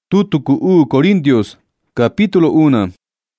Tutu ku 2 Corintios, capítulo 1.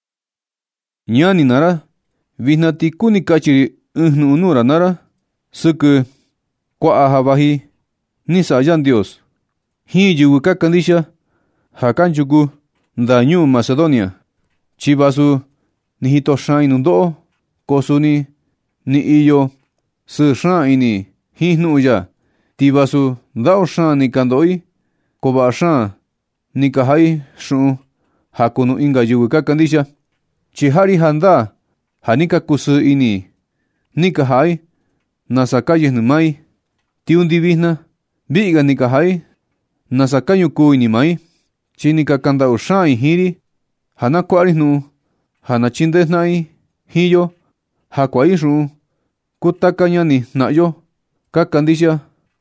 Ñani nara, vijna ti kuni kachi nu'u nura nara, sɨkɨ kua'a ja vaji ni sa'a Yandios jin yɨvɨ ka kandixia ja kanchuku nda ñuu Macedonia. Chi vasu ni jito xaan nundo'o, ko suni ni iyo sɨɨ xaan ini jin jnu'u ya. Ti vasu nda'u xaan ni ka ndo'i, ko va'a xaan ni ka ja'i xu'un ja kunu inka yɨvɨ ka kandixia. Chi ja'ri jandaa ja ni ka kusɨɨ ini ni ka ja'i nasa ka yɨjnɨ mai. Ti undi vijna vi'ga ni ka ja'i nasa ka ñukuu ini mai. Chi ni ka kanda'u xaan jin‑ri ja na kua'a‑ri jnu'u ja na chindee jna'i jin yo, ja kua'i xu'un kutaka ñani jna'yo ka kandixia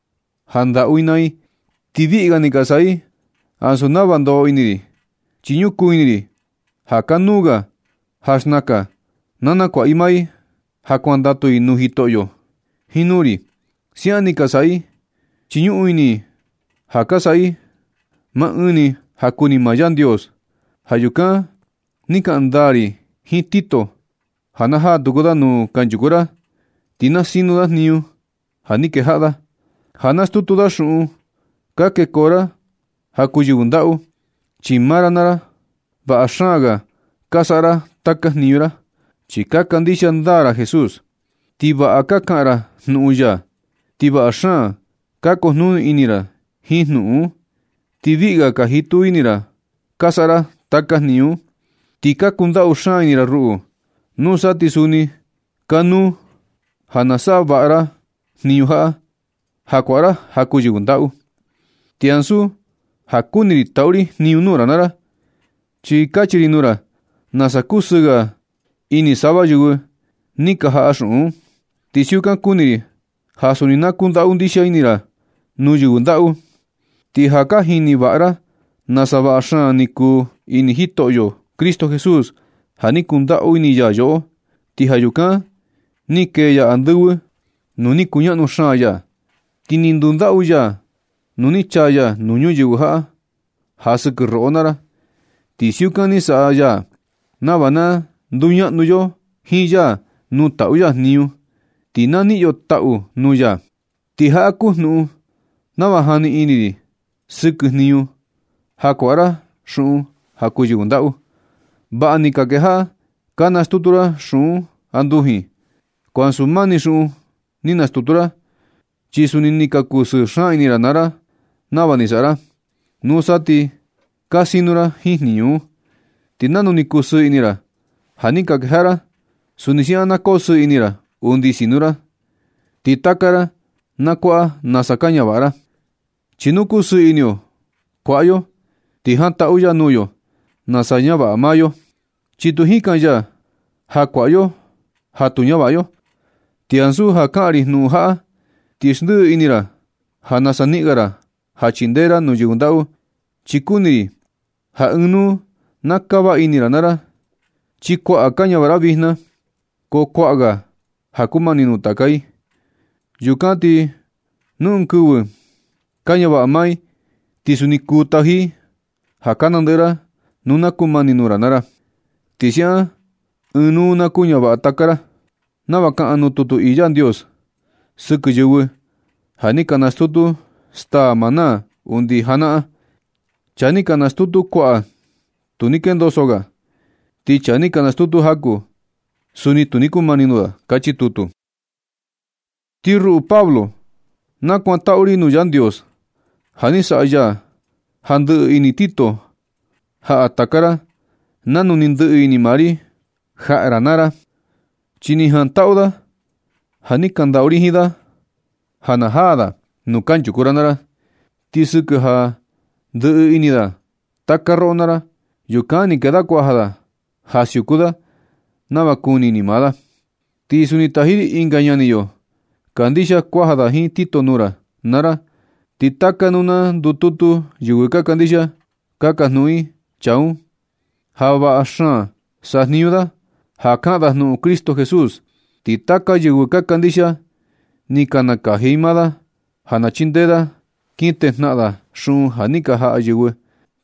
ja nda'u inai. Ti vi'ga ni ka sa'i ansu nava ndo'o ini‑ri, chi ñukuu ini‑ri ja kanuu‑ga ja xnaka na nakua'i mai ja kuandatu‑i nuu Jito'yo jin nuu‑ri. Si'an ni ka sa'i, chi ñu'un ini ja ka sa'i maa ɨɨn‑ni ja kuni maa Yandios. Ja yukan ni ka'an ndaa‑ri jin Tito ja na jaa tuku da nuu kanchuku‑ra, ti na sinu da jniñu ja ni keja'a da, ja nastutu da xu'un ka kekoo‑ra ja kuu yɨvɨ nda'u. Chi maa ra naa ra va'a xaan‑ga ka sa'a‑ra taka jniñu‑ra, chi ka kandixia ndaa‑ra Jesús. Ti va'a ka ka'an ra jnu'un ya. Ti va'a xaan ka kujnuni ini‑ra jin jnu'un. Ti vi'ga ka jitu ini‑ra ka sa'a‑ra taka jniñu. Ti ka kunda'u xaan ini‑ra ru'u. Nusa ti suni kanuu ja na sa'a va'a‑ra jniñu ja'a ja kua'a‑ra ja kuu yɨvɨ nda'u. Ti ansu ja kuni‑ri ta'u‑ri jniñu nuu‑ra naa ra, chi kachi‑ri nuu‑ra nasa kusɨɨ‑ga ini sava yɨvɨ ni ka ja'a xu'un. Ti siukan kuni‑ri ja suni na kunda'u ndixia ini‑ra nuu yɨvɨ nda'u. Ti ja ka jini va'a‑ra nasa va'a xaan ni kuu ini Jito'yo Cristo Jesús ja ni kunda'u ini ya yo'o. Ti ja yukan ni kee ya andɨvɨ nuu ni kuña'nu xaan ya. Ti ni ndunda'u ya nuu ni chaa ya nuu ñuyɨvɨ ja'a ja sɨkɨ ro'o naa ra. Ti siukan ni sa'a ya nava na nduña'nu yo jin ya nuu ta'u ya jniñu, ti na ni'i‑yo ta'u nuu ya. Ti ja'a kuu jnu'un nava jani ini‑ri sɨkɨ jniñu ja kua'a‑ra xu'un ja kuu yɨvɨ nda'u. Va'a ni ka keja'a ka nastutu‑ra xu'un andujin, ko ansu mani xu'un ni nastutu‑ra, chi suni ni ka kusɨɨ xaan ini‑ra naa ra nava ni sa'a‑ra. Nusa ti ka sinu‑ra jin jniñu. Ti nanu ni kusɨɨ ini‑ra ja ni ka keja'a‑ra, suni si'an na koo sɨɨ ini‑ra undi sinu‑ra. Ti taka‑ra na kua'a nasa ka ñava'a‑ra. Chi nu kusɨɨ ini‑yo kua'a‑yo, ti janta'u ya nuu‑yo nasa ñava'a maa yo. Chi tu jikan ya ja kua'a‑yo ja tu ñava'a‑yo. Ti ansu ja ka'an‑ri jnu'un ja'a, ti xndɨ'ɨ ini‑ra ja nasa ni'i‑ga‑ra ja chindee‑ra nuu yɨvɨ nda'u. Chi kuni‑ri ja ɨɨn nuu na kava ini‑ra naa ra. Chi kua'a ka ñava'a‑ra vijna, ko kua'a‑ga ja kumani nuu taka‑i. Yukan ti nu ɨɨn kɨvɨ ka ñava'a mai, ti suni kuu taji ja ka nandɨ'ɨ‑ra nu na kumani nuu‑ra naa ra. Ti si'an ɨɨn nuu na kuñava'a taka‑ra, nava ka'an nuu tutu ii Yandios sɨkɨ yɨvɨ ja ni ka nastutu staa maná undi jana'a. Chaa ni ka nastutu kua'a tu ni kendoso‑ga. Ti chaa ni ka nastutu jaku, suni tu ni kumani nuu‑da, kachi tutu. Ti ru'u Pablo, na kuanta'a‑ri nuu Yandios ja ni sa'a ya ja ndɨ'ɨ ini Tito ja'a taka‑ra nanu ni ndɨ'ɨ ini maa‑ri ja'a‑ra naa ra. Chi ni janta'u‑da ja ni kanda'u‑ri jin da ja na jaa‑da nuu kanchuku‑ra naa ra. Ti sɨkɨ ja ndɨ'ɨ ini‑da taka ro'o naa ra, yukan ni keda kuaja‑da ja siuku‑da nava kuni ini maa da. Ti suni taji inka ñani‑yo kandixia kuaja‑da jin Tito nuu‑ra naa ra. Ti taka nuu na ndututu yɨvɨ ka kandixia ka kajnu'i chaun ja va'a xaan sajniñu‑da ja ka'an‑da jnu'un Cristo Jesús. Ti taka yɨvɨ ka kandixia ni ka nakaji maa da ja na chindee da kinte jna'a da xu'un ja ni ka ja'a yɨvɨ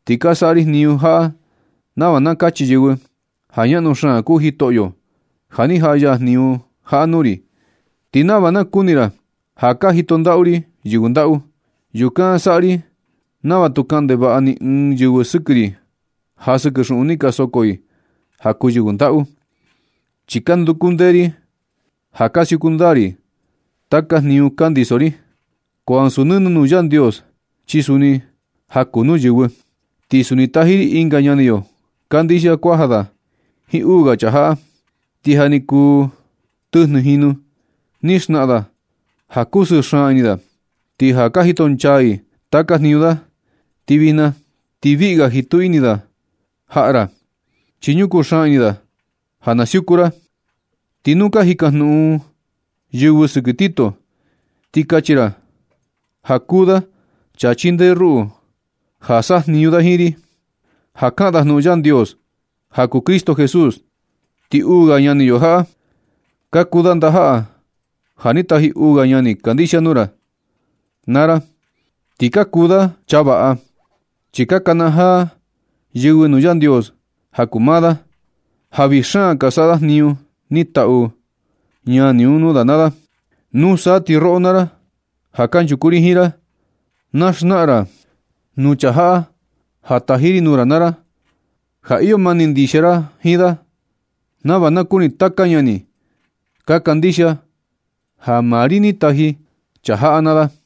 Tika sa'ri niu ja'a nava na kachi yɨvɨ ja ña'nu xaan kuu Jito'yo ja ni ja'a ya niu ja'a nuu ri. Ti nava na kuni ra ja ka jito nda'u ri yɨvɨ nda'u. Yukan sa'a ri nava tu ka'an ndeva'a ni ɨɨn yɨvɨ sɨkɨ ri ja sɨkɨ xu'un ni ka soko i ja kuu yɨvɨ nda'u. Chi ka nduku ndee ri ja ka siuku ndaa ri taka jniñu ka ndiso ri. Ko ansu nɨnɨ nuu Yandios chi suni jaku nuu yɨvɨ. Ti suni taji ri inga ñani yo kandixia kuaja da jin uu ga cha ja'a. Ti ja ni kuu tɨjnɨ jinu ni xna'a da ja kusɨɨ xaan ini da. Ti ja ka jito nchaa i taka jniñu da, ti vijna ti vi'ga jitu ini da ja'a ra. Chi ñuku xaan ini da ja na siuku ra. Ti nu ka jikajnu'un yɨvɨ sɨkɨ Tito, ti kachi ra ja kuu da cha chindee ru'u ja sajniñu da jin ri, ja ka'an da jnu'un Yandios ja kuu Cristo Jesús. Ti uu ga ñani yo ja'a ka kuu da ndaja'a ja ni taji uu ga ñani kandixia nuu ra nara. Ti ka kuu da cha va'a, chi ka kana jaa yɨvɨ nuu Yandios ja kuu maa da. Ja vii xaan ka sa'a da jniñu ni ta'u ñani un nuu da naa da. Nusa ti ro'o naa ra ja kanchuku ri jin ra, na xna'a ra nuu cha ja'a ja taji ri nuu ra naa ra ja iyo mani ndixia ra jin da, nava na kuni taka ñani ka kandixia ja maa ri ni taji cha ja'a naa da.